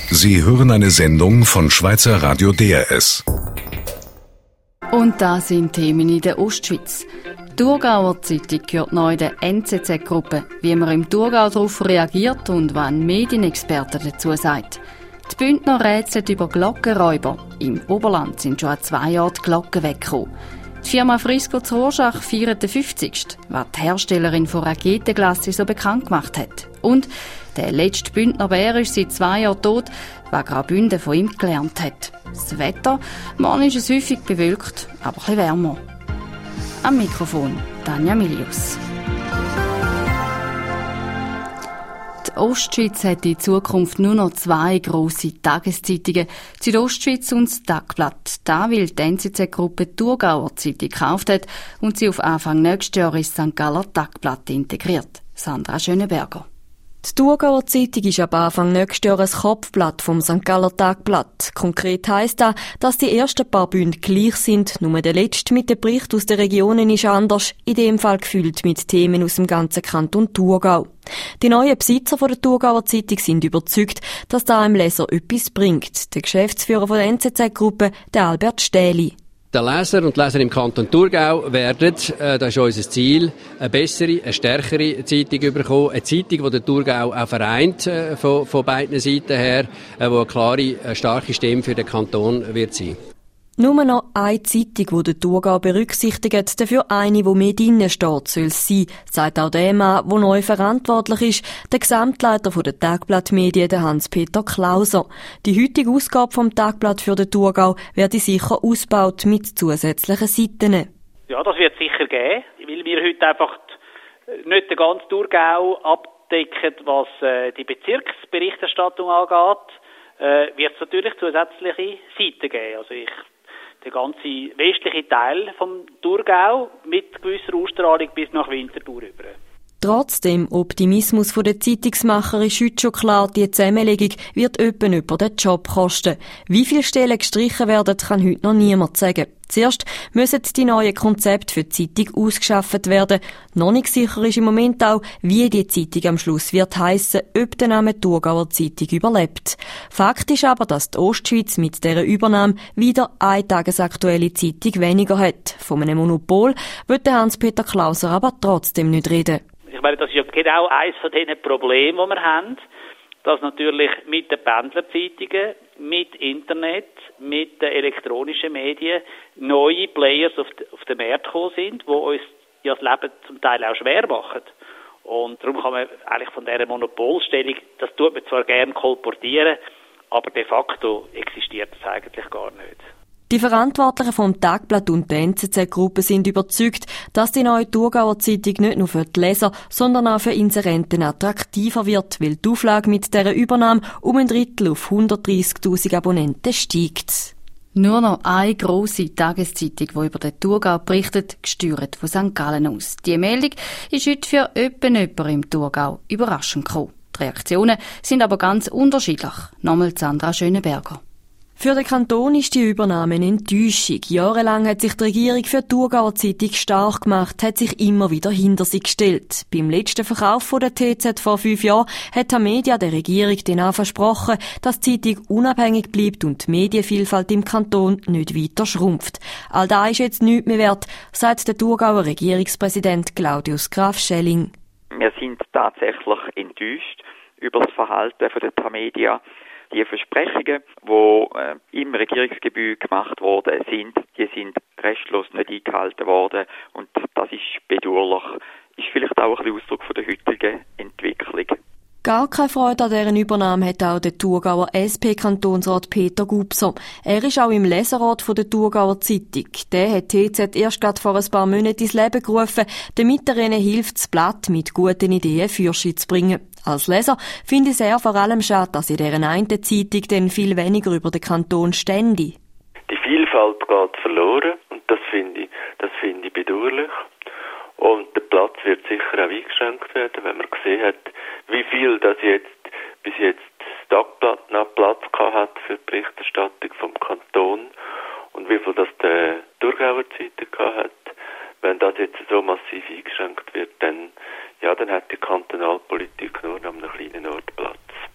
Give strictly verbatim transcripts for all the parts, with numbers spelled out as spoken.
Sie hören eine Sendung von Schweizer Radio D R S. Und das sind Themen in der Ostschweiz. Die Thurgauer Zeitung gehört neu der N Z Z-Gruppe, wie man im Thurgau darauf reagiert und was ein Medienexperte dazu sagt. Die Bündner rätseln über Glockenräuber. Im Oberland sind schon zwei Jahre die Glocken weggekommen. Die Firma Frisco zu Rorschach feiert den fünfzigsten, was die Herstellerin von Raketenglasse so bekannt gemacht hat. Und der letzte Bündner Bär ist seit zwei Jahren tot, was Graubünden von ihm gelernt hat. Das Wetter, morgen ist es häufig bewölkt, aber ein bisschen wärmer. Am Mikrofon Tanja Milius. Die Ostschweiz hat in Zukunft nur noch zwei grosse Tageszeitungen, die Südostschweiz und das Tagblatt. Da weil die N Z Z-Gruppe die Thurgauer Zeitung gekauft hat und sie auf Anfang nächstes Jahr ins Sankt Galler Tagblatt integriert. Sandra Schöneberger. Die Thurgauer Zeitung ist ab Anfang nächstes Jahr ein Kopfblatt vom Sankt Galler Tagblatt. Konkret heisst das, dass die ersten paar Bünde gleich sind, nur der letzte mit dem Bericht aus den Regionen ist anders, in dem Fall gefüllt mit Themen aus dem ganzen Kanton Thurgau. Die neuen Besitzer von der Thurgauer Zeitung sind überzeugt, dass da einem Leser etwas bringt. Der Geschäftsführer von der N Z Z-Gruppe, der Albert Stähli. Der Leser und die Leser im Kanton Thurgau werden, äh, das ist unser Ziel, eine bessere, eine stärkere Zeitung bekommen. Eine Zeitung, die der Thurgau auch vereint, äh, von, von beiden Seiten her, äh, wo eine klare, eine starke Stimme für den Kanton wird sein. Nur noch eine Zeitung, die der Thurgau berücksichtigt, dafür eine, die mehr drinnen steht, soll es sein, sagt auch der Mann, der neu verantwortlich ist, der Gesamtleiter der Tagblattmedien, der Hans-Peter Klauser. Die heutige Ausgabe vom Tagblatt für den Thurgau werde sicher ausgebaut mit zusätzlichen Seiten. Ja, das wird sicher geben, weil wir heute einfach nicht den ganzen Thurgau abdecken, was äh, die Bezirksberichterstattung angeht, äh, wird es natürlich zusätzliche Seiten geben. Also ich der ganze westliche Teil vom Thurgau mit gewisser Ausstrahlung bis nach Winterthur über. Trotz dem Optimismus der Zeitungsmacher ist heute schon klar, die Zusammenlegung wird etwa über den Job kosten. Wie viele Stellen gestrichen werden, kann heute noch niemand sagen. Zuerst müssen die neuen Konzepte für die Zeitung ausgeschafft werden. Noch nicht sicher ist im Moment auch, wie die Zeitung am Schluss wird heissen, ob der Name Thurgauer Zeitung überlebt. Fakt ist aber, dass die Ostschweiz mit dieser Übernahme wieder eine tagesaktuelle Zeitung weniger hat. Von einem Monopol will Hans-Peter Klauser aber trotzdem nicht reden. Ich meine, das ist ja genau eines von diesen Problemen, die wir haben, dass natürlich mit den Pendlerzeitungen, mit Internet, mit den elektronischen Medien neue Players auf, de, auf den Markt gekommen sind, die uns ja das Leben zum Teil auch schwer machen. Und darum kann man eigentlich von dieser Monopolstellung, das tut man zwar gerne kolportieren, aber de facto existiert das eigentlich gar nicht. Die Verantwortlichen vom Tagblatt und der N Z Z-Gruppe sind überzeugt, dass die neue Thurgauer Zeitung nicht nur für die Leser, sondern auch für Inserenten attraktiver wird, weil die Auflage mit dieser Übernahme um ein Drittel auf hundertdreissigtausend Abonnenten steigt. Nur noch eine grosse Tageszeitung, die über den Thurgau berichtet, gesteuert von Sankt Gallen aus. Die Meldung ist heute für etwa jemanden im Thurgau überraschend gekommen. Die Reaktionen sind aber ganz unterschiedlich. Nochmal Sandra Schöneberger. Für den Kanton ist die Übernahme eine Enttäuschung. Jahrelang hat sich die Regierung für die Thurgauer Zeitung stark gemacht, hat sich immer wieder hinter sie gestellt. Beim letzten Verkauf von der T Z vor fünf Jahren hat Tamedia der Regierung dann auch versprochen, dass die Zeitung unabhängig bleibt und die Medienvielfalt im Kanton nicht weiter schrumpft. All das ist jetzt nichts mehr wert, sagt der Thurgauer Regierungspräsident Claudius Graf Schelling. Wir sind tatsächlich enttäuscht über das Verhalten von der Tamedia. Die Versprechungen, die äh, im Regierungsgebäude gemacht worden sind, die sind restlos nicht eingehalten worden. Und das ist bedauerlich. Ist vielleicht auch ein bisschen Ausdruck von der heutigen Entwicklung. Gar keine Freude an deren Übernahme hat auch der Thurgauer S P-Kantonsrat Peter Gubser. Er ist auch im Leserrat von der Thurgauer Zeitung. Der hat T Z erst gerade vor ein paar Monaten ins Leben gerufen, damit er ihnen hilft, das Blatt mit guten Ideen Fürsche zu bringen. Als Leser finde ich es eher vor allem schade, dass in dieser einen Zeitung dann viel weniger über den Kanton stände. Die Vielfalt geht verloren und das finde ich, das finde ich bedauerlich. Und der Platz wird sicher auch eingeschränkt werden, wenn man gesehen hat, wie viel das jetzt bis jetzt das Tagblatt noch Platz gehabt hat für die Berichterstattung vom Kanton und wie viel das der Thurgauer Zeitung gehabt hat. Wenn das jetzt so massiv eingeschränkt wird, dann, ja, dann hat die Kantonalpolitik nur an einem kleinen Ort Platz.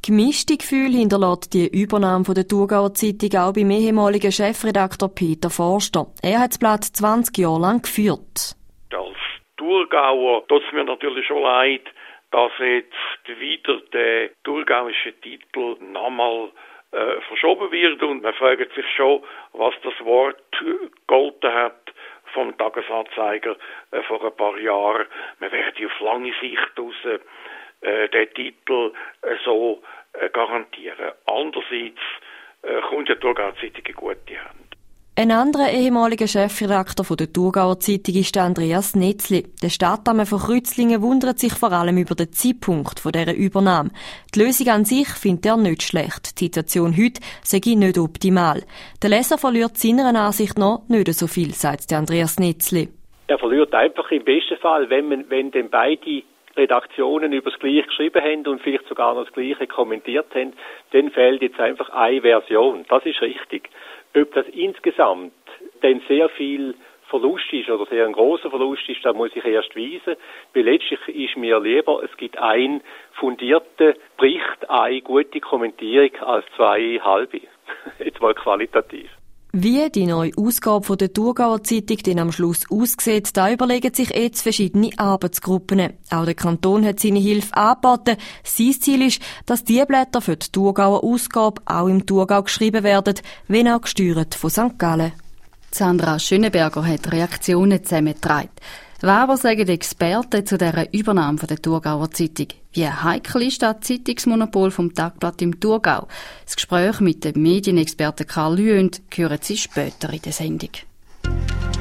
Gemischte Gefühle hinterlässt die Übernahme von der Thurgauer Zeitung auch beim ehemaligen Chefredakteur Peter Forster. Er hat das Blatt zwanzig Jahre lang geführt. Als Thurgauer tut es mir natürlich schon leid, dass jetzt wieder der thurgauische Titel nochmal äh, verschoben wird. Und man fragt sich schon, was das Wort gegolten hat vom Tagesanzeiger äh, vor ein paar Jahren. Man werde auf lange Sicht raus äh, den Titel äh, so äh, garantieren. Andererseits äh, kommt der Thurgauer Zeitung in gute Hände. Ein anderer ehemaliger Chefredakteur von der Thurgauer Zeitung ist Andreas Netzli. Der Stadtname von Kreuzlingen wundert sich vor allem über den Zeitpunkt von dieser Übernahme. Die Lösung an sich findet er nicht schlecht. Die Situation heute sei nicht optimal. Der Leser verliert seiner Ansicht nach nicht so viel, sagt Andreas Netzli. Er verliert einfach im besten Fall, wenn, man, wenn dann beide Redaktionen über das Gleiche geschrieben haben und vielleicht sogar noch das Gleiche kommentiert haben, dann fehlt jetzt einfach eine Version. Das ist richtig. Ob das insgesamt dann sehr viel Verlust ist oder sehr ein grosser Verlust ist, da muss ich erst weisen. Weil letztlich ist mir lieber, es gibt einen fundierten Bericht, eine gute Kommentierung als zwei halbe. Jetzt mal qualitativ. Wie die neue Ausgabe von der Thurgauer Zeitung dann am Schluss aussieht, da überlegen sich jetzt verschiedene Arbeitsgruppen. Auch der Kanton hat seine Hilfe angeboten. Sein Ziel ist, dass die Blätter für die Thurgauer Ausgabe auch im Thurgau geschrieben werden, wenn auch gesteuert von Sankt Gallen. Sandra Schöneberger hat Reaktionen zusammengetragen. Was aber sagen die Experten zu dieser Übernahme der Thurgauer Zeitung? Wie heikel ist das Zeitungsmonopol vom Tagblatt im Thurgau? Das Gespräch mit dem Medienexperten Karl Lüend hören Sie später in der Sendung. Die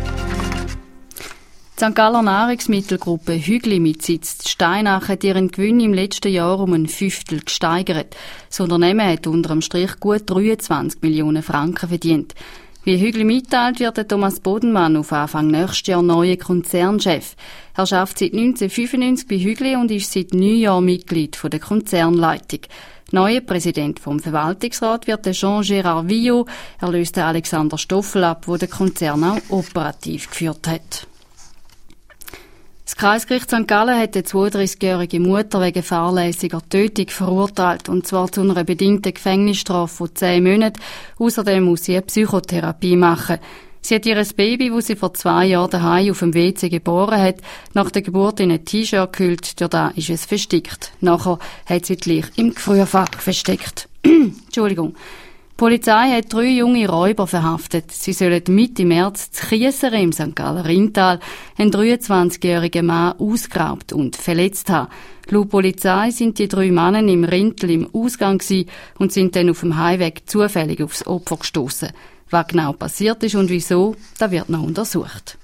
Sankt Galler Nahrungsmittelgruppe Hügli mit Sitz in Steinach hat ihren Gewinn im letzten Jahr um ein Fünftel gesteigert. Das Unternehmen hat unter dem Strich gut dreiundzwanzig Millionen Franken verdient. Wie Hügli mitteilt, wird der Thomas Bodenmann auf Anfang nächstes Jahr neuer Konzernchef. Er arbeitet seit neunzehnhundertfünfundneunzig bei Hügli und ist seit neun Jahren Mitglied der Konzernleitung. Neuer Präsident vom Verwaltungsrat wird der Jean-Gérard Villot. Er löst den Alexander Stoffel ab, der den Konzern auch operativ geführt hat. Das Kreisgericht Sankt Gallen hat eine zweiunddreißigjährige Mutter wegen fahrlässiger Tötung verurteilt, und zwar zu einer bedingten Gefängnisstrafe von zehn Monaten. Außerdem muss sie eine Psychotherapie machen. Sie hat ihr Baby, das sie vor zwei Jahren daheim auf dem W C geboren hat, nach der Geburt in ein T-Shirt gehüllt, durch das ist es versteckt. Nachher hat sie die Leiche im Gefrierfach versteckt. Entschuldigung. Die Polizei hat drei junge Räuber verhaftet. Sie sollen Mitte März zu Chiesere im Sankt Galler Rheintal einen dreiundzwanzigjährigen Mann ausgeraubt und verletzt haben. Laut Polizei sind die drei Männer im Rintel im Ausgang gewesen und sind dann auf dem Heimweg zufällig aufs Opfer gestoßen. Was genau passiert ist und wieso, das wird noch untersucht.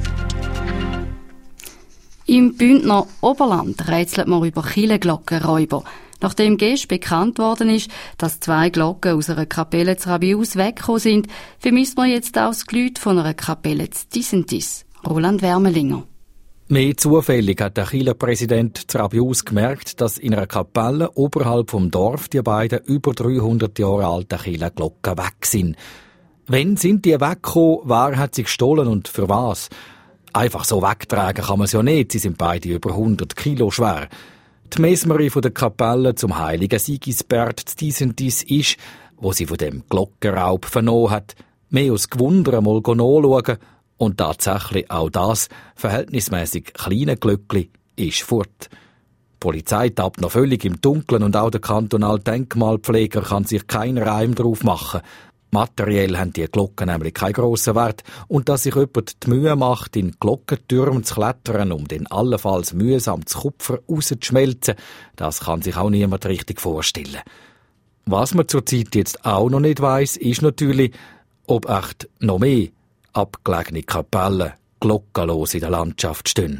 Im Bündner Oberland rätselt man über Kirchenglockenräuber. Nachdem gestern bekannt worden ist, dass zwei Glocken aus einer Kapelle zu Rabius weggekommen sind, vermisst man jetzt auch das Geläut von einer Kapelle zu Disentis. Roland Wermelinger. Mehr zufällig hat der Kirchenpräsident zu Rabius gemerkt, dass in einer Kapelle oberhalb vom Dorf die beiden über dreihundert Jahre alten Kirchenglocken weg sind. Wann sind die weggekommen? Wer hat sie gestohlen und für was? Einfach so wegtragen kann man sie ja nicht, sie sind beide über hundert Kilo schwer. Die Mesmerie von der Kapelle zum heiligen Sigisbert zu Disentis ist, wo sie von dem Glockenraub vernommen hat, mehr aus Gewunder mal nachschauen, und tatsächlich auch das verhältnismäßig kleine Glöckli ist fort. Die Polizei tappt noch völlig im Dunkeln und auch der kantonale Denkmalpfleger kann sich keinen Reim drauf machen. Materiell haben die Glocken nämlich keinen grossen Wert, und dass sich jemand die Mühe macht, in Glockentürme zu klettern, um den allenfalls mühsam das Kupfer rauszuschmelzen, das kann sich auch niemand richtig vorstellen. Was man zurzeit jetzt auch noch nicht weiss, ist natürlich, ob echt noch mehr abgelegene Kapellen glockenlos in der Landschaft stehen.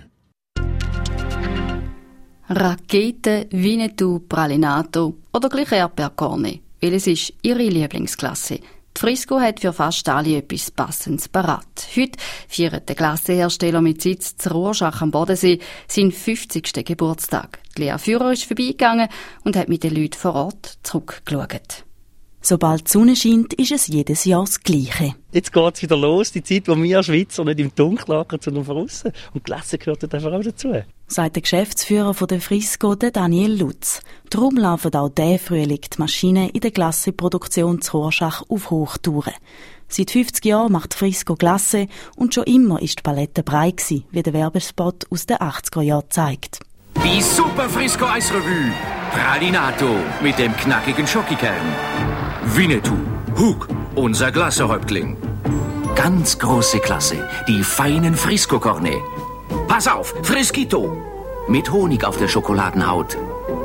Rakete, Winnetou, Pralinato oder gleich Erdbeerkorne. Welches ist Ihre Lieblingsklasse? Die Frisco hat für fast alle etwas Passendes parat. Heute feiert der Klassenhersteller mit Sitz zu Rorschach am Bodensee seinen fünfzigsten Geburtstag. Die Lea Führer ist vorbeigegangen und hat mit den Leuten vor Ort zurückgeschaut. Sobald die Sonne scheint, ist es jedes Jahr das Gleiche. Jetzt geht es wieder los, die Zeit, wo wir Schweizer nicht im Dunkeln lagern, sondern draussen. Und die Klasse gehört dort einfach auch dazu. sagt der Geschäftsführer von der Frisco, der Daniel Lutz. Darum laufen auch diesen Frühling die Maschinen in der Glasseproduktion zu Horschach auf Hochtouren. Seit fünfzig Jahren macht Frisco Glasse und schon immer ist die Palette breit gewesen, wie der Werbespot aus den achtziger Jahren zeigt. Die Super Frisco Eisrevue. Pralinato mit dem knackigen Schokokern. Winnetou, Hug, unser Glassehäuptling. Ganz große Klasse, die feinen Frisco-Korne. Pass auf, Friskito. Mit Honig auf der Schokoladenhaut.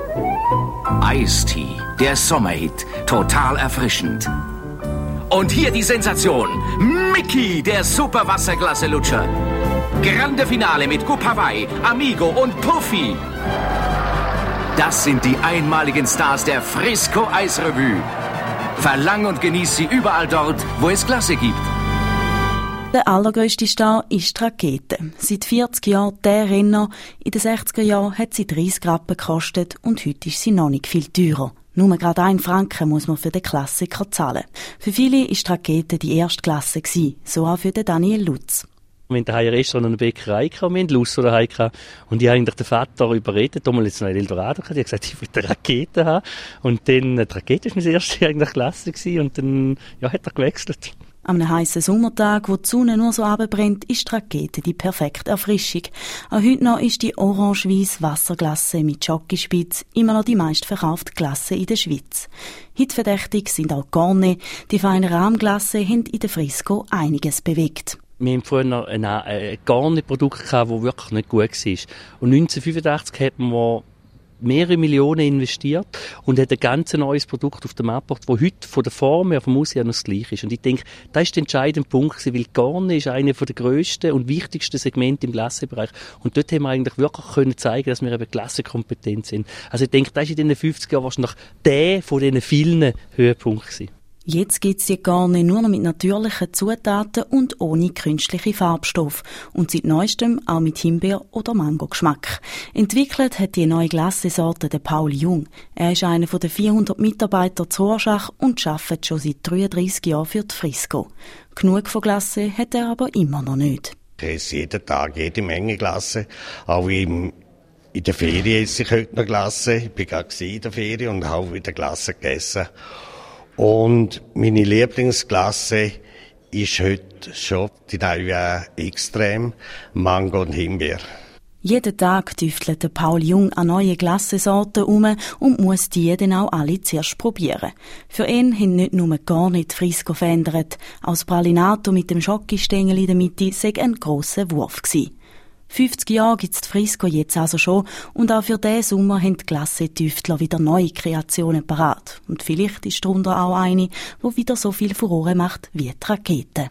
Eistee, der Sommerhit, total erfrischend. Und hier die Sensation, Mickey, der Super Wasserglasse-Lutscher. Grande Finale mit Coupe Hawaii, Amigo und Puffy. Das sind die einmaligen Stars der Frisco Eisrevue. Verlang und genieß sie überall dort, wo es Glasse gibt. Der allergrösste Star ist die Rakete. Seit vierzig Jahren der Renner. In den sechziger Jahren hat sie dreissig Rappen gekostet und heute ist sie noch nicht viel teurer. Nur gerade ein Franken muss man für den Klassiker zahlen. Für viele ist die Rakete die erste Klasse gewesen, so auch für den Daniel Lutz. Wir hatten daheim ein Restaurant und eine Bäckerei, wir hatten Lusso daheim. Und ich habe eigentlich den Vater überredet, da mal jetzt noch ein Eldorado gehabt. Ich habe gesagt, ich will eine Rakete haben. Und dann, die Rakete war meine erste eigentlich Klasse gewesen. Und dann, ja, hat er gewechselt. Am einem heissen Sommertag, wo die Sonne nur so runterbrennt, ist die Rakete die perfekte Erfrischung. Auch heute noch ist die orange-weiss Wasserglasse mit Schokispitz immer noch die meistverkaufte Glasse in der Schweiz. Hitverdächtig sind auch Corne. Die feinen Rahmglasse haben in der Frisco einiges bewegt. Wir hatten früher ein, ein Garne-Produkt, das wirklich nicht gut war. Und neunzehnhundertfünfundachtzig hat man mehrere Millionen investiert und hat ein ganz neues Produkt auf den Markt gebracht, das heute von der Form her, vom Aussehen noch das gleiche ist. Und ich denke, das ist der entscheidende Punkt, weil Garne ist einer der grössten und wichtigsten Segmente im Glassebereich. Und dort haben wir eigentlich wirklich können zeigen, dass wir eben Glassekompetent sind. Also ich denke, das ist in den fünfzig Jahren wahrscheinlich der von diesen vielen Höhepunkten gewesen. Jetzt gibt's die Garne nur noch mit natürlichen Zutaten und ohne künstliche Farbstoffe. Und seit neuestem auch mit Himbeer- oder Mango-Geschmack. Entwickelt hat die neue Glassesorte der Paul Jung. Er ist einer der vierhundert Mitarbeiter zu Horschach und arbeitet schon seit dreiunddreissig Jahren für die Frisco. Genug von Glasse hat er aber immer noch nicht. Ich esse jeden Tag jede Menge Glasse. Auch im In der Ferien esse ich heute noch Glasse. Ich war gerade in der Ferien und habe wieder Glasse gegessen. Und meine Lieblingsglasse ist heute schon die neue Extrem, Mango und Himbeer. Jeden Tag tüftelt der Paul Jung an neue Glassesorten um und muss die dann auch alle zuerst probieren. Für ihn haben nicht nur gar nicht die Frisco verändert, auch das Pralinato mit dem Schokistängel in der Mitte sei ein grosser Wurf gewesen. fünfzig Jahre gibt's die Frisco jetzt also schon und auch für diesen Sommer haben die Glasse-Tüftler wieder neue Kreationen parat. Und vielleicht ist darunter auch eine, die wieder so viel Furore macht wie die Rakete.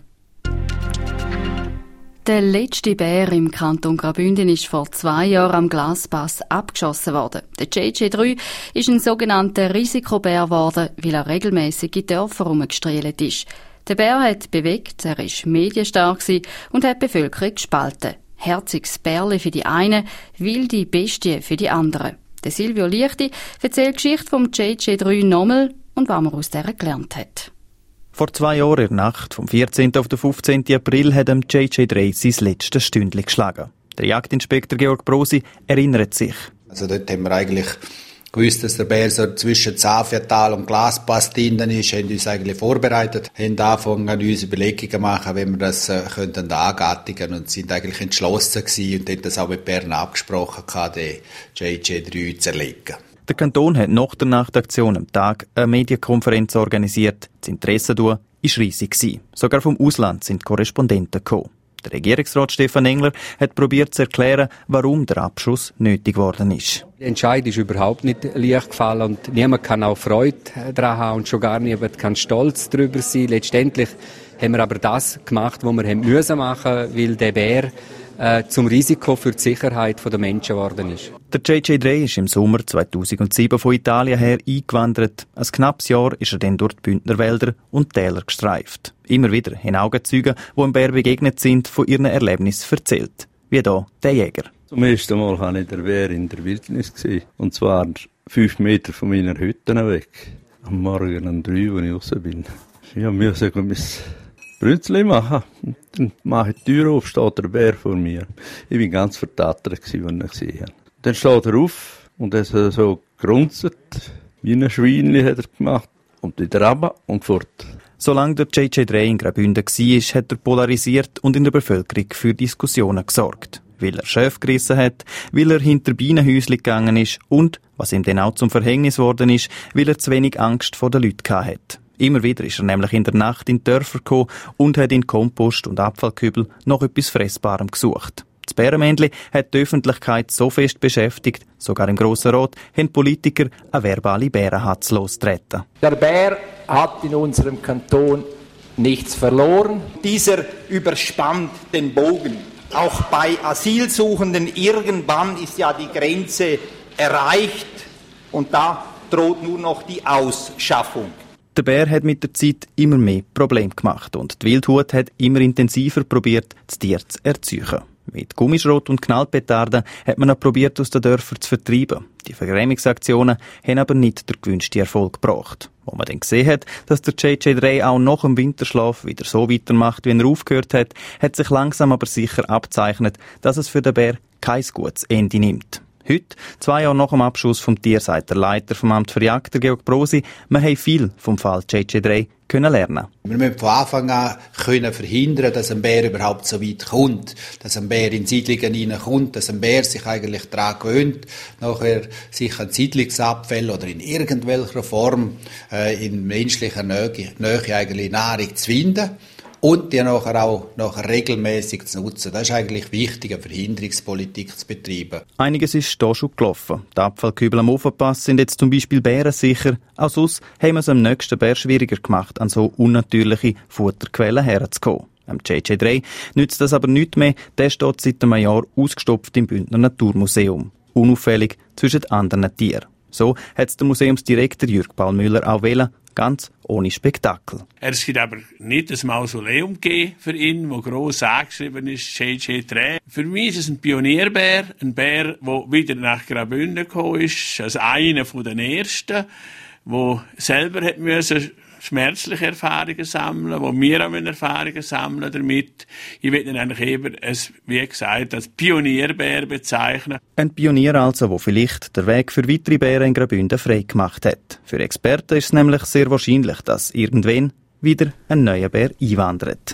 Der letzte Bär im Kanton Graubünden ist vor zwei Jahren am Glaspass abgeschossen worden. Der J J drei ist ein sogenannter Risikobär geworden, weil er regelmässig in Dörfer herumgestrielt ist. Der Bär hat bewegt, er war medienstark und hat die Bevölkerung gespalten. Herziges Bärli für die einen, wilde Bestie für die anderen. Der Silvio Lichti erzählt die Geschichte vom J J drei nochmal und was man aus dieser gelernt hat. Vor zwei Jahren in der Nacht, vom vierzehnten auf den fünfzehnten April, hat dem J J drei sein letztes Stündchen geschlagen. Der Jagdinspektor Georg Brosi erinnert sich. Also dort haben wir eigentlich gewusst, dass der Bär so zwischen Zafiertal und Glaspass drinnen ist, haben uns eigentlich vorbereitet, haben angefangen an uns Überlegungen zu machen, wie wir das äh, könnten angattigen und sind eigentlich entschlossen gewesen und haben das auch mit Bern abgesprochen, den J J drei zu erlegen. Der Kanton hat nach der Nachtaktion am Tag eine Medienkonferenz organisiert. Das Interesse war riesig. Sogar vom Ausland sind Korrespondenten gekommen. Der Regierungsrat Stefan Engler hat probiert zu erklären, warum der Abschuss nötig geworden ist. Der Entscheid ist überhaupt nicht leicht gefallen und niemand kann auch Freude daran haben und schon gar niemand kann stolz darüber sein. Letztendlich haben wir aber das gemacht, was wir haben müssen machen, weil der Bär äh, zum Risiko für die Sicherheit der Menschen geworden ist. Der J J drei ist im Sommer zweitausendsieben von Italien her eingewandert. Ein knappes Jahr ist er dann durch die Bündner Wälder und Täler gestreift. Immer wieder haben Augenzeugen, die dem Bär begegnet sind, von ihren Erlebnissen erzählt. Wie hier der Jäger. Zum ersten Mal war ich der Bär in der Wildnis. Und zwar fünf Meter von meiner Hütte weg. Am Morgen um drei, als ich raus bin. Ich musste mein Brünzli machen. Dann mache ich die Tür auf, steht der Bär vor mir. Ich war ganz verdattert, als ich ihn gesehen habe. Dann steht er auf und er hat so grunzt, wie ein Schweinchen hat er gemacht. Und wieder runter und fort. Solange der J J drei in Graubünden war, hat er polarisiert und in der Bevölkerung für Diskussionen gesorgt. Weil er Schäfe gerissen hat, weil er hinter Bienenhäuschen gegangen ist und, was ihm dann auch zum Verhängnis worden ist, weil er zu wenig Angst vor den Leuten hatte. Immer wieder ist er nämlich in der Nacht in die Dörfer gekommen und hat in Kompost und Abfallkübel noch etwas Fressbarem gesucht. Das Bärenmännli hat die Öffentlichkeit so fest beschäftigt, sogar im Grossen Rat haben Politiker eine verbale Bärenhatz losgetreten. Der Bär hat in unserem Kanton nichts verloren. Dieser überspannt den Bogen. Auch bei Asylsuchenden irgendwann ist ja die Grenze erreicht und da droht nur noch die Ausschaffung. Der Bär hat mit der Zeit immer mehr Probleme gemacht und die Wildhut hat immer intensiver probiert, das Tier zu erziehen. Mit Gummischrot und Knallpetarden hat man auch probiert, aus den Dörfern zu vertreiben. Die Vergrämungsaktionen haben aber nicht den gewünschten Erfolg gebracht. Wo man dann gesehen hat, dass der J J drei auch nach dem Winterschlaf wieder so weitermacht, wie er aufgehört hat, hat sich langsam aber sicher abzeichnet, dass es für den Bär kein gutes Ende nimmt. Heute, zwei Jahre nach dem Abschuss vom Tier, sagt der Leiter vom Amt für Jagd, Georg Brosi, man habe viel vom Fall J J drei können lernen. Wir müssen von Anfang an können verhindern, dass ein Bär überhaupt so weit kommt, dass ein Bär in Siedlungen hineinkommt, dass ein Bär sich eigentlich daran gewöhnt, nachher sich an Siedlungsabfälle oder in irgendwelcher Form äh, in menschlicher Nähe, Nähe eigentlich Nahrung zu finden. Und die nachher auch nachher regelmäßig zu nutzen. Das ist eigentlich wichtig, eine Verhinderungspolitik zu betreiben. Einiges ist hier schon gelaufen. Die Abfallkübel am Ofenpass sind jetzt zum Beispiel bärensicher. Auch sonst haben wir es am nächsten Bär schwieriger gemacht, an so unnatürliche Futterquellen herzukommen. Am J J drei nützt das aber nicht mehr. Der steht seit einem Jahr ausgestopft im Bündner Naturmuseum. Unauffällig zwischen anderen Tieren. So hat es der Museumsdirektor Jürg Paul-Müller auch wählen. Ganz ohne Spektakel. Es gibt aber nicht ein Mausoleum für ihn, wo gross angeschrieben ist, J J drei. Für mich ist es ein Pionierbär, ein Bär, der wieder nach Graubünden gekommen ist, als einer der ersten, der selber hat müssen schmerzliche Erfahrungen sammeln, wo wir auch Erfahrungen sammeln damit. Ich will ihn eigentlich eben, als, wie gesagt, als Pionierbär bezeichnen. Ein Pionier also, der vielleicht den Weg für weitere Bären in Graubünden frei gemacht hat. Für Experten ist es nämlich sehr wahrscheinlich, dass irgendwann wieder ein neuer Bär einwandert.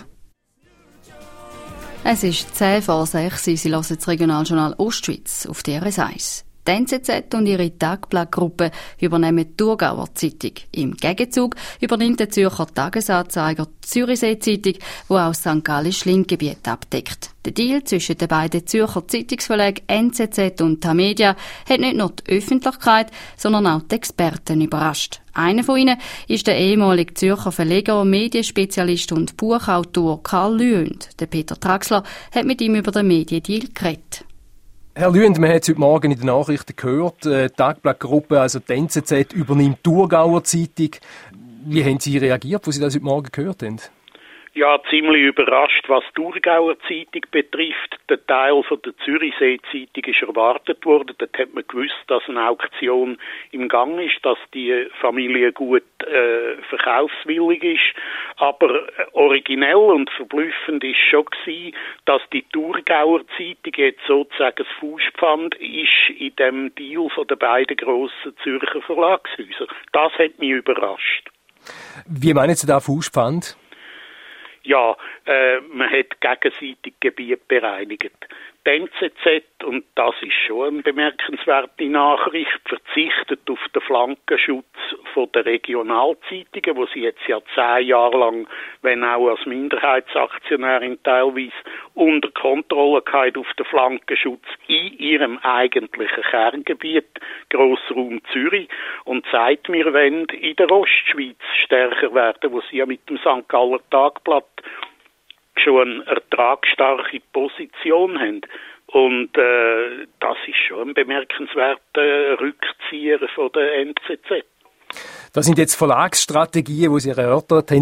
Es ist zehn vor sechs, Sie hören das Regionaljournal Ostschweiz auf D R S eins. Die N Z Z und ihre Tagblattgruppe übernehmen die Thurgauer Zeitung. Im Gegenzug übernimmt der Zürcher Tagesanzeiger die Zürichsee-Zeitung, die auch das Sankt Gallen-Schlinngebiet abdeckt. Der Deal zwischen den beiden Zürcher Zeitungsverlagen N Z Z und Tamedia hat nicht nur die Öffentlichkeit, sondern auch die Experten überrascht. Einer von ihnen ist der ehemalige Zürcher Verleger, Medienspezialist und Buchautor Karl Lüend. Der Peter Traxler hat mit ihm über den Mediendeal geredet. Herr Lüend, man hat es heute Morgen in den Nachrichten gehört, die Tagblattgruppe, also die N Z Z, übernimmt die Thurgauer Zeitung. Wie haben Sie reagiert, als Sie das heute Morgen gehört haben? Ja, ziemlich überrascht, was die Thurgauer Zeitung betrifft. Der Teil von der Zürichsee-Zeitung ist erwartet worden. Dort hat man gewusst, dass eine Auktion im Gang ist, dass die Familie gut äh, verkaufswillig ist. Aber originell und verblüffend ist schon gewesen, dass die Thurgauer Zeitung jetzt sozusagen das Fußpfand ist in dem Deal von den beiden grossen Zürcher Verlagshäusern. Das hat mich überrascht. Wie meinen Sie da Fußpfand? Ja, äh, man hat gegenseitig Gebiet bereinigt. Die N Z Z, und das ist schon eine bemerkenswerte Nachricht, verzichtet auf den Flankenschutz von der Regionalzeitungen, wo sie jetzt ja zehn Jahre lang, wenn auch als Minderheitsaktionärin teilweise, unter Kontrolle gehabt auf den Flankenschutz in ihrem eigentlichen Kerngebiet, Grossraum Zürich, und sagt, wir wollen in der Ostschweiz stärker werden, wo sie ja mit dem Sankt Galler Tagblatt schon eine ertragsstarke Position haben. Und äh, das ist schon ein bemerkenswerter Rückzieher von der N Z Z. Das sind jetzt Verlagsstrategien, die Sie erörtert haben.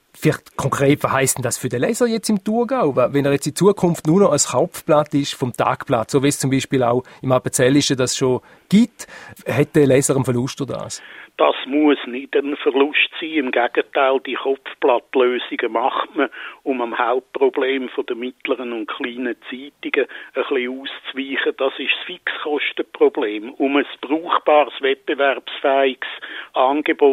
Vielleicht konkret, was heisst denn das für den Leser jetzt im Thurgau? Wenn er jetzt in Zukunft nur noch als Hauptblatt ist vom Tagblatt, so wie es zum Beispiel auch im Appenzellischen das schon gibt, hat der Leser einen Verlust durch das? Das muss nicht ein Verlust sein. Im Gegenteil, die Kopfblattlösungen macht man, um am Hauptproblem von den mittleren und kleinen Zeitungen ein bisschen auszuweichen. Das ist das Fixkostenproblem. Um ein brauchbares, wettbewerbsfähiges Angebot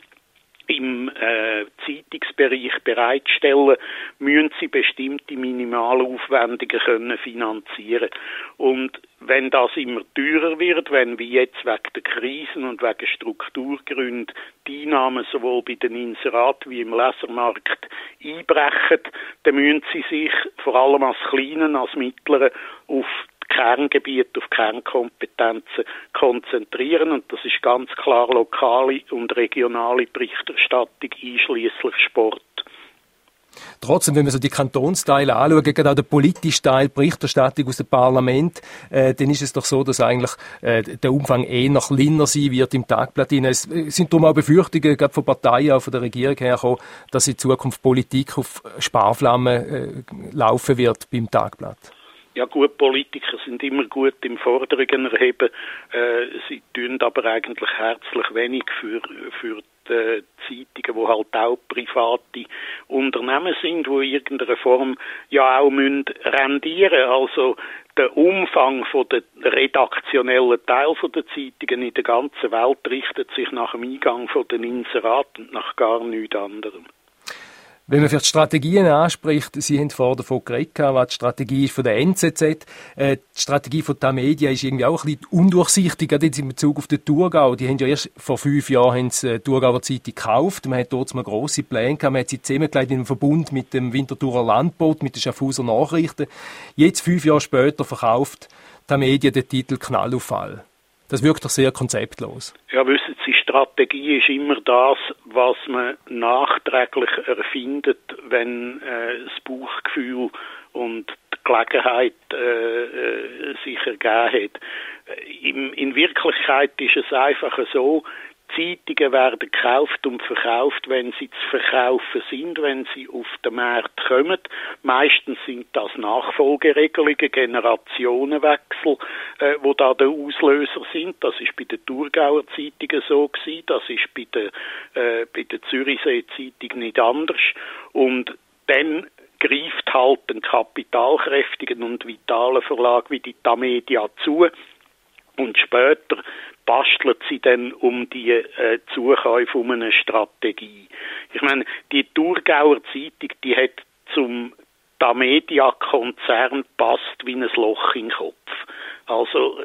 im äh, Zeitungsbereich bereitstellen, müssen sie bestimmte Minimalaufwendungen können finanzieren. Und wenn das immer teurer wird, wenn wie jetzt wegen der Krisen und wegen Strukturgründen die Einnahmen sowohl bei den Inseraten wie im Lesermarkt einbrechen, dann müssen sie sich vor allem als Kleinen, als Mittleren auf Kerngebiet, auf Kernkompetenzen konzentrieren, und das ist ganz klar lokale und regionale Berichterstattung, einschliesslich Sport. Trotzdem, wenn wir so die Kantonsteile anschauen, gerade auch der politische Teil, Berichterstattung aus dem Parlament, äh, dann ist es doch so, dass eigentlich äh, der Umfang eher noch kleiner sein wird im Tagblatt. Es sind darum auch Befürchtungen, gerade von Parteien, auch von der Regierung hergekommen, dass in Zukunft Politik auf Sparflammen äh, laufen wird beim Tagblatt. Ja gut, Politiker sind immer gut im Forderungen erheben. Äh, sie tun aber eigentlich herzlich wenig für, für die Zeitungen, die halt auch private Unternehmen sind, die in irgendeiner Form ja auch müssen rendieren. Also der Umfang von der redaktionellen Teil von der Zeitungen in der ganzen Welt richtet sich nach dem Eingang von den Inseraten und nach gar nichts anderem. Wenn man vielleicht Strategien anspricht, Sie haben vorher davon geredet, was die Strategie ist von der N Z Z. Äh, die Strategie von Tamedia ist irgendwie auch ein bisschen undurchsichtig, gerade jetzt in Bezug auf den Thurgau. Die haben ja erst vor fünf Jahren haben sie, äh, die Thurgauer Zeitung gekauft. Man hat dort mal grosse Pläne gehabt. Man hat sie zusammengelegt in einem Verbund mit dem Winterthurer Landbote, mit den Schaffhauser Nachrichten. Jetzt, fünf Jahre später, verkauft Tamedia den Titel Knallauffall. Das wirkt doch sehr konzeptlos. Ja, wissen Sie, Strategie ist immer das, was man nachträglich erfindet, wenn äh, das Bauchgefühl und die Gelegenheit äh, sich ergeben hat. In, in Wirklichkeit ist es einfach so, Zeitungen werden gekauft und verkauft, wenn sie zu verkaufen sind, wenn sie auf den Markt kommen. Meistens sind das Nachfolgeregelungen, Generationenwechsel, äh, wo da der Auslöser sind. Das ist bei den Thurgauer Zeitungen so gewesen, das ist bei der, äh, bei der Zürichsee-Zeitung nicht anders. Und dann greift halt ein kapitalkräftigen und vitalen Verlag wie die Tamedia zu. Und später bastelt sie dann um die äh, Zukäufe um eine Strategie. Ich meine, die Thurgauer Zeitung, die hat zum Tamedia-Konzern passt wie ein Loch in den Kopf. Also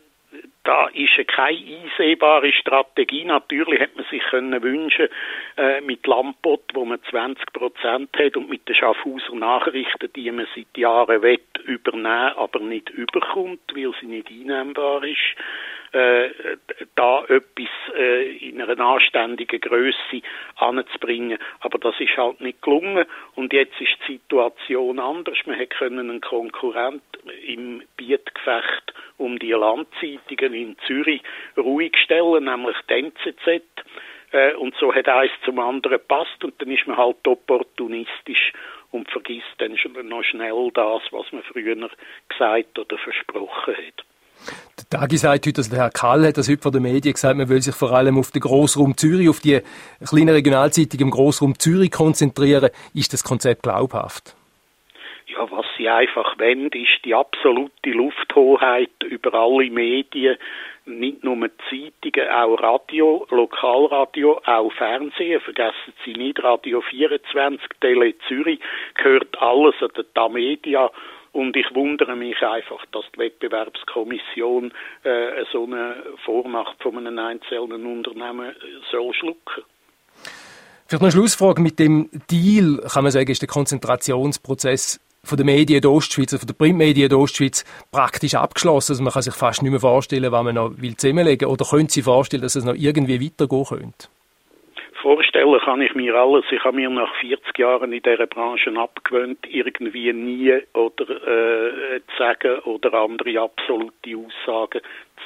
da ist keine einsehbare Strategie. Natürlich hätte man sich können wünschen, äh, mit Lampot, wo man zwanzig Prozent hat, und mit den Schaffhauser Nachrichten, die man seit Jahren will, übernehmen, aber nicht überkommt, weil sie nicht einnehmbar ist, äh, da etwas äh, in einer anständigen Grösse anzubringen. Aber das ist halt nicht gelungen. Und jetzt ist die Situation anders. Man hätte können einen Konkurrent im Bietgefecht um die Landzeitungen in Zürich ruhig stellen, nämlich die N Z Z. Äh, und so hat eins zum anderen gepasst, und dann ist man halt opportunistisch und vergisst dann schon noch schnell das, was man früher gesagt oder versprochen hat. Der Tagi sagt heute, also der Herr Kall hat das heute von den Medien gesagt, man will sich vor allem auf den Grossraum Zürich, auf die kleinen Regionalzeitungen im Grossraum Zürich konzentrieren. Ist das Konzept glaubhaft? Ja, was sie einfach wollen, ist die absolute Lufthoheit über alle Medien, nicht nur Zeitungen, auch Radio, Lokalradio, auch Fernsehen. Vergessen Sie nicht, Radio vierundzwanzig, Tele Zürich, gehört alles an der Tamedia. Und ich wundere mich einfach, dass die Wettbewerbskommission äh, so eine Vormacht von einem einzelnen Unternehmen soll schlucken. Vielleicht noch eine Schlussfrage. Mit dem Deal, kann man sagen, ist der Konzentrationsprozess von den Medien in der Ostschweiz, von den Printmedien in der Ostschweiz praktisch abgeschlossen. Also man kann sich fast nicht mehr vorstellen, was man noch will zusammenlegen will. Oder können Sie sich vorstellen, dass es noch irgendwie weitergehen könnte? Vorstellen kann ich mir alles. Ich habe mir nach vierzig Jahren in dieser Branche abgewöhnt, irgendwie nie oder äh, zu sagen oder andere absolute Aussagen zu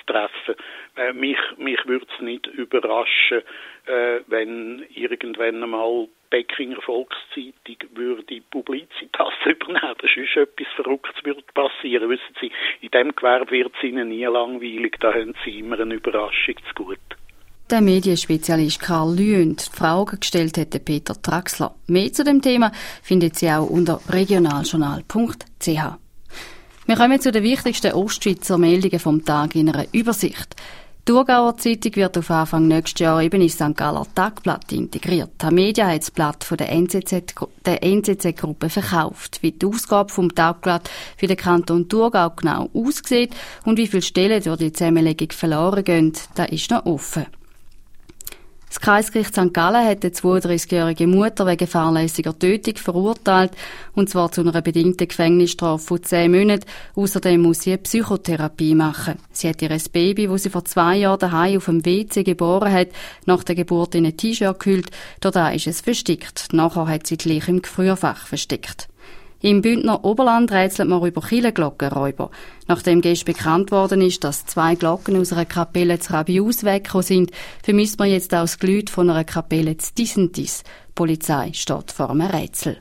treffen. Äh, mich mich würde es nicht überraschen, äh, wenn irgendwann einmal Peking'er Volkszeitung würde Publizitas übernehmen. Sonst etwas Verrücktes würde passieren. Wissen Sie, in diesem Gewerbe wird es Ihnen nie langweilig, da haben Sie immer eine Überraschung zu gut. Der Medienspezialist Karl Lüend Fragen gestellt hätte Peter Traxler. Mehr zu dem Thema findet Sie auch unter regionaljournal punkt c h. Wir kommen zu den wichtigsten Ostschweizer Meldungen vom Tag in einer Übersicht. Die Thurgauer Zeitung wird auf Anfang nächstes Jahr eben ins Sankt Galler Tagblatt integriert. Tamedia hat das Blatt von der N Z Z, der N Z Z-Gruppe verkauft. Wie die Ausgabe vom Tagblatt für den Kanton Thurgau genau aussieht und wie viele Stellen durch die Zusammenlegung verloren gehen, das ist noch offen. Das Kreisgericht Sankt Gallen hat eine zweiunddreißigjährige Mutter wegen fahrlässiger Tötung verurteilt, und zwar zu einer bedingten Gefängnisstrafe von zehn Monaten. Außerdem muss sie eine Psychotherapie machen. Sie hat ihr Baby, das sie vor zwei Jahren daheim auf dem W C geboren hat, nach der Geburt in ein T-Shirt gehüllt. Dort ist es versteckt. Nachher hat sie die Leiche im Gefrierfach versteckt. Im Bündner Oberland rätselt man über Kirchenglockenräuber. Nachdem gestern bekannt worden ist, dass zwei Glocken aus einer Kapelle zu Rabius weggekommen sind, vermisst man jetzt auch das Geläut von einer Kapelle zu Disentis. Die Polizei steht vor einem Rätsel.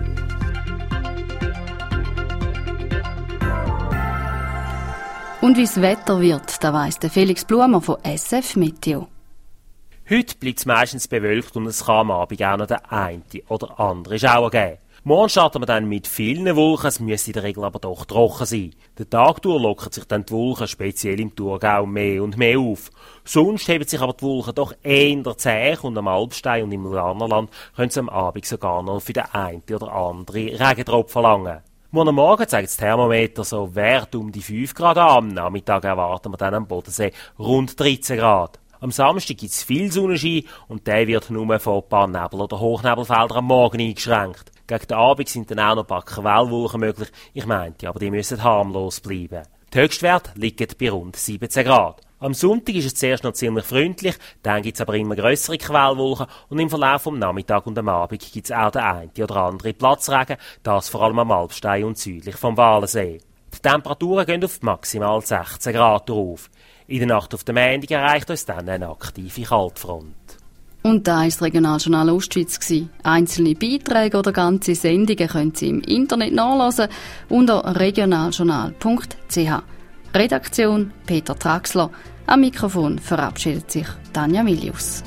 Und wie das Wetter wird, da weiss der Felix Blumer von S F Meteo. Heute bleibt es meistens bewölkt und es kann am Abend auch noch der eine oder andere Schauer geben. Morgen starten wir dann mit vielen Wolken, es müsste in der Regel aber doch trocken sein. Der Tag durch lockern sich dann die Wolken, speziell im Thurgau, mehr und mehr auf. Sonst heben sich aber die Wolken doch eher zäh und am Alpstein und im Lannerland können sie am Abend sogar noch für den einen oder anderen Regentropfen langen. Morgen Morgen zeigt das Thermometer so Wert um die fünf Grad an. Am Nachmittag erwarten wir dann am Bodensee rund dreizehn Grad. Am Samstag gibt es viel Sonnenschein und der wird nur von ein paar Nebel- oder Hochnebelfeldern am Morgen eingeschränkt. Gegen den Abend sind dann auch noch ein paar Quellwolken möglich. Ich meinte, aber die müssen harmlos bleiben. Die Höchstwerte liegen bei rund siebzehn Grad. Am Sonntag ist es zuerst noch ziemlich freundlich, dann gibt es aber immer grössere Quellwolken und im Verlauf vom Nachmittag und am Abend gibt es auch den einen oder anderen Platzregen, das vor allem am Alpstein und südlich vom Walensee. Die Temperaturen gehen auf maximal sechzehn Grad drauf. In der Nacht auf den Montag erreicht uns dann eine aktive Kaltfront. Und da war das Regionaljournal Ostschweiz. Einzelne Beiträge oder ganze Sendungen können Sie im Internet nachlesen unter regionaljournal punkt c h. Redaktion Peter Traxler. Am Mikrofon verabschiedet sich Tanja Milius.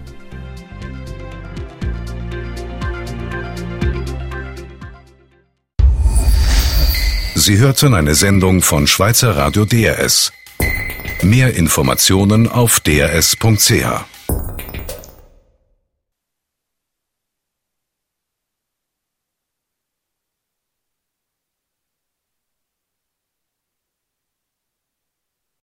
Sie hörten eine Sendung von Schweizer Radio D R S. Mehr Informationen auf d r s punkt c h.